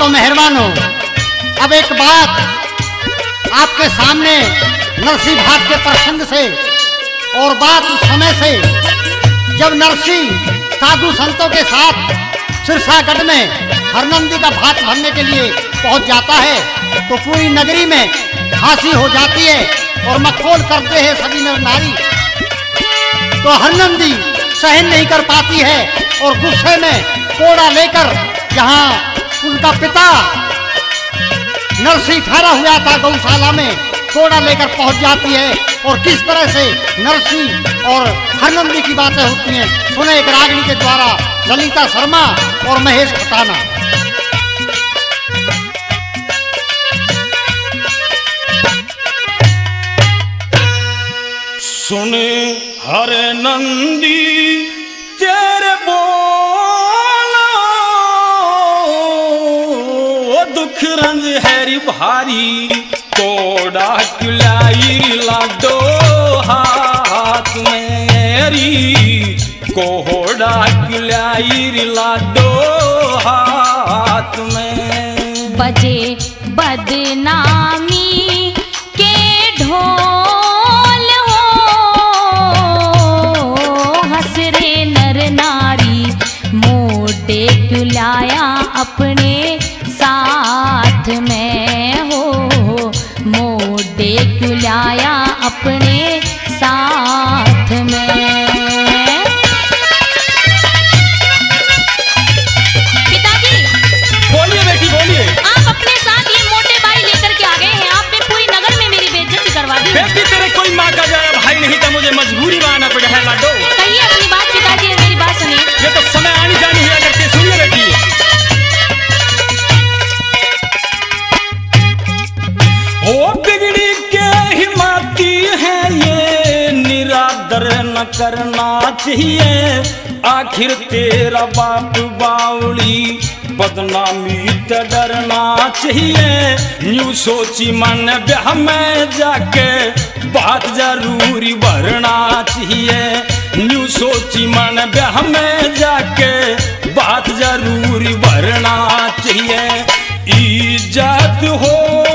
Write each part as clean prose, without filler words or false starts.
तो मेहरबान हो। अब एक बात आपके सामने नरसी भाट के प्रसंग से, और बात उस समय से जब नरसी साधु संतों के साथ सिरसागढ़ में हरनंदी का भात भरने के लिए पहुंच जाता है तो पूरी नगरी में फांसी हो जाती है और मखौल करते हैं सभी नर नारी। तो हरनंदी सहन नहीं कर पाती है और गुस्से में कोड़ा लेकर जहां उनका पिता नरसी ठहरा हुआ था गौशाला में, कोड़ा लेकर पहुंच जाती है। और किस तरह से नरसी और हरनंदी की बातें होती हैं सुने एक रागिनी के द्वारा, ललिता शर्मा और महेश खटाना। सुने हरनंदी तेरे बोला दुख रंज हैरी भारी, कोड़ा कुलाई लाडो हाथ मेरी, कोड़ा कुलाई लाडो हाथ में। बजे बदनामी के ढोल हो, हसरे नर नारी मोटे कुलाया अपने साथ में हो, मोटे कुलाया अपने साथ में। पिताजी बोलिए बेटी बोलिए। आप अपने साथ ये मोटे भाई लेकर के आ गए हैं, आपने पूरी नगर में मेरी बेइज्जती करवा दी। बेटी तेरे कोई माँ का जाया भाई नहीं था, मुझे मजबूरी में आना पड़ा है लाडो। कहिए अपनी बात पिताजी, मेरी बात सुनिए। ये तो समय आनी जानी हुआ करती है, सुनिए बेटी। ओ बिगड़ी के हिमाती है ये, निरादर न करना चाहिए, आखिर तेरा बाप बावली बदनामी ते डरना चाहिए। यूं सोची मन ब्याह में जाके बात जरूरी भरना चाहिए, यूं सोची मन ब्याह में जाके बात जरूरी भरना चाहिए। इज्जत हो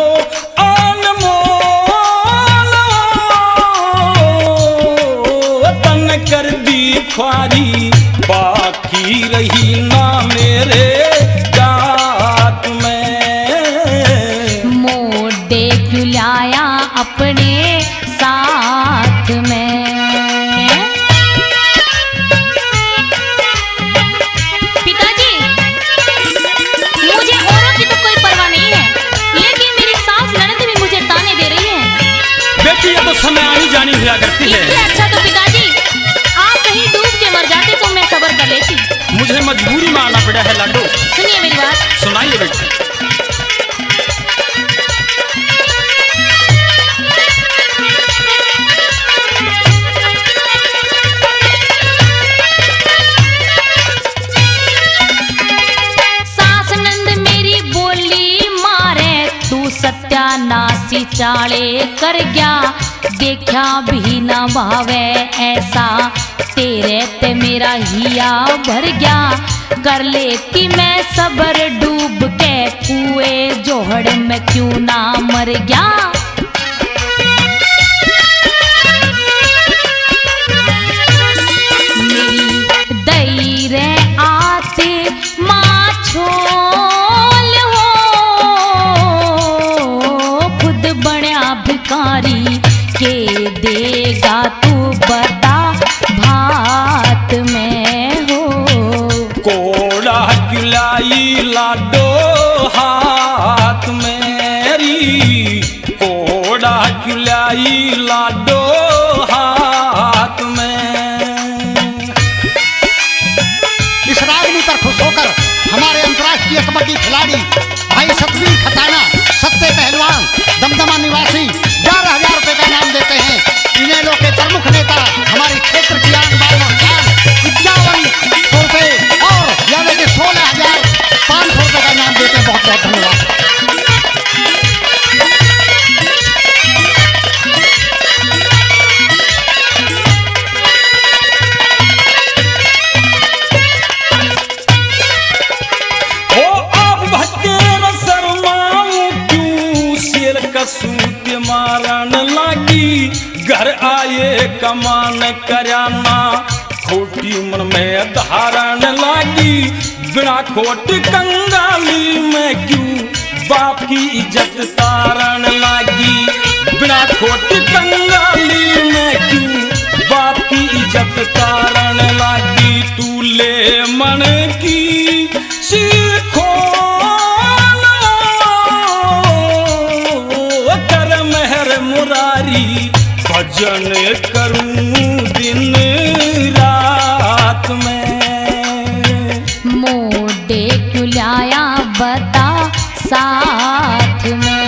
अनमोल तन कर दी ख्वारी, बाकी रही ना मेरे जात में। मोटे कुलाया अपने साथ में। पिताजी मुझे औरों की तो कोई परवाह नहीं है, लेकिन मेरी सास ननद भी मुझे ताने दे रही है। बेटी ये तो समय आनी जानी हुआ करती है। इससे अच्छा तो पिताजी आप कहीं डूब के मर जाते तो मैं सब्र कर लेती। मुझे मजबूरी में आना पड़ा है लाडो। सुनिए मेरी बात। सुनाइए बेटी। सास नंद मेरी बोली मारे, तू सत्यानाशी चाले कर गया, देखा भी ना भावे ऐसा, तेरे ते मेरा हिया भर गया, कर लेती मैं सबर डूब के कुएं जोहड़ में क्यों ना मर गया। मेरी दई रे आते माँ छोल हो, खुद बड़ा भिखारी के देगा तू बता भात में हो। कोड़ा कुलाई लाडो हाथ मेरी, कोड़ा कुलाई लाडो हाथ में। इस रागनी पर खुश होकर हमारे अंतर्राष्ट्रीय कबड्डी खिलाड़ी भाई सतवीर खटाना, सत्ते पहलवान, दमदमा निवासी 11,000 रुपए का इनाम देते हैं। इनेलो के प्रमुख नेता हमारे क्षेत्र की आन बान और शान 5100 रुपए और यानी कि 16,500 रुपए का इनाम देते हैं। बहुत बहुत धन्यवाद। हो आप भक्के सूत मारन लागी, घर आए कमान कराना, खोटी मन में धारण लागी, बिना खोट कंगाली में क्यों बाप की इज्जत तारण लागी, बिना खोट कंगाली में क्यों बाप की इज्जत तारण लागी। तू ले मन की सीखो कर मेहर मुरारी, भजन करूं दिन रात में। मोडे क्यों लाया बता साथ में।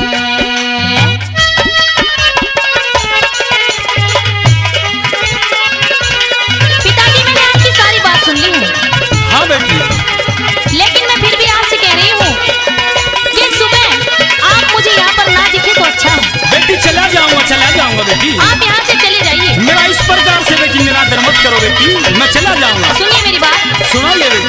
पिताजी मैंने आपकी सारी बात सुन ली है। हाँ बेटी। लेकिन मैं फिर भी आपसे कह रही हूँ कि सुबह आप मुझे यहाँ पर ना दिखे तो अच्छा है। बेटी चला जाऊंगा बेटी। आप यहाँ से चले जाइए। मेरा इस प्रकार से बेटी निरादर मत करो बेटी, मैं चला जाऊंगा। सुनिए मेरी बात। सुनाइए बेटी।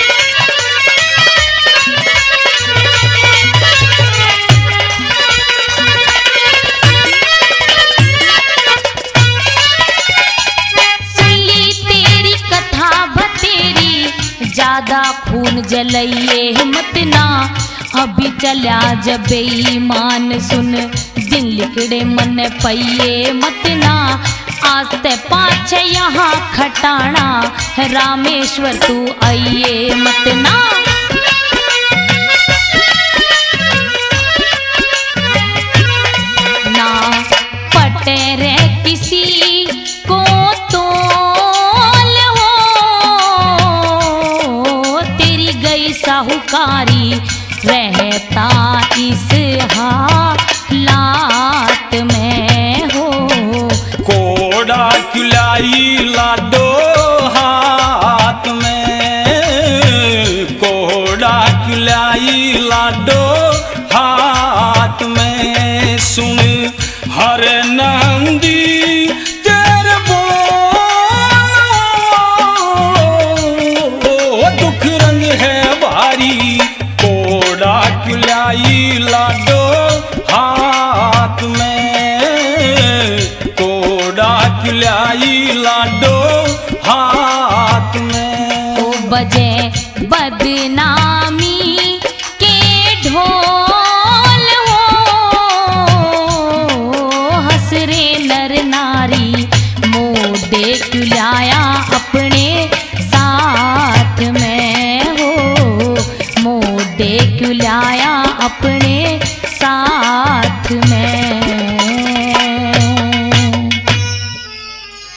ज्यादा खून जलाइए मत ना, अभी चला जब बेईमान सुन, दिन लिखड़े मन पइए मत ना, आस्ते पाछे यहाँ खटाना, रामेश्वर तू आइए मत ना। ना पटे रे किसी को तो साहूकारी, रहता इस हालात में हो। कोड़ा खिलाई लाडो हाथ में, कोड़ा खिलाई लाडो हाथ में, सुन हर नंदी तेरे बोल, दुख रंग है भारी, कोड़ा खिलाई लाडो हाथ में, कोड़ा खिलाई लाडो हाथ में। तो बजे बदनामी के ढोल हो, हसरे नर नारी, मोडे क्यों लाया अपने साथ में हो, मोडे क्यों लाया अपने